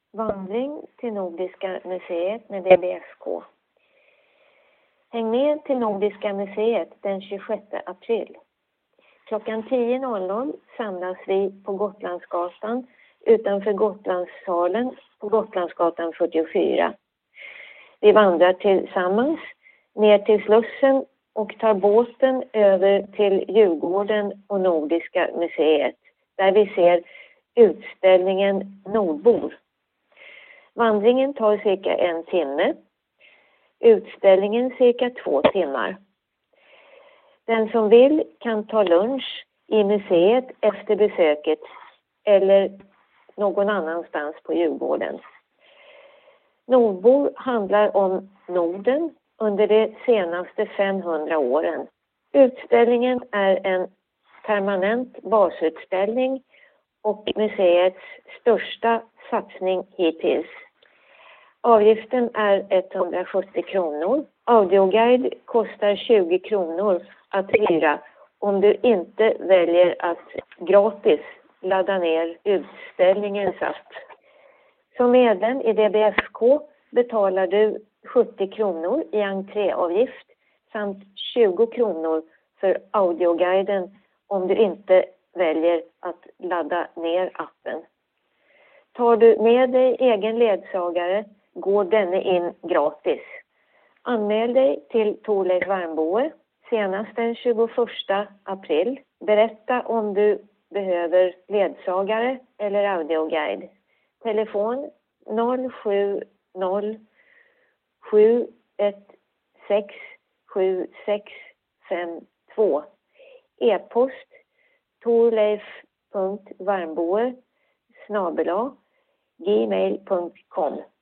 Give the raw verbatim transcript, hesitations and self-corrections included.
Vandring till Nordiska museet med D B F K. Häng med till Nordiska museet den tjugosjätte april. Klockan tio noll noll samlas vi på Gotlandsgatan utanför Gotlandssalen på Gotlandsgatan fyrtiofyra. Vi vandrar tillsammans ner till Slussen och tar båten över till Djurgården och Nordiska museet där vi ser utställningen Nordbor. Vandringen tar cirka en timme. Utställningen cirka två timmar. Den som vill kan ta lunch i museet efter besöket eller någon annanstans på Djurgården. Nordbor handlar om Norden under de senaste femhundra åren. Utställningen är en permanent basutställning och museets största satsning hittills. Avgiften är etthundrasjuttio kronor. Audioguide kostar tjugo kronor att hyra om du inte väljer att gratis ladda ner utställningens app. Som medlem i D B F K betalar du sjuttio kronor i entréavgift samt tjugo kronor för audioguiden om du inte väljer att ladda ner appen. Tar du med dig egen ledsagare går denne in gratis. Anmäl dig till Thorleif Varmboe senast den tjugoförsta april. Berätta om du behöver ledsagare eller audioguide. Telefon noll sju noll sju ett sex sju sex fem två. E-post thorleif punkt varmboe snabel-a gmail punkt com.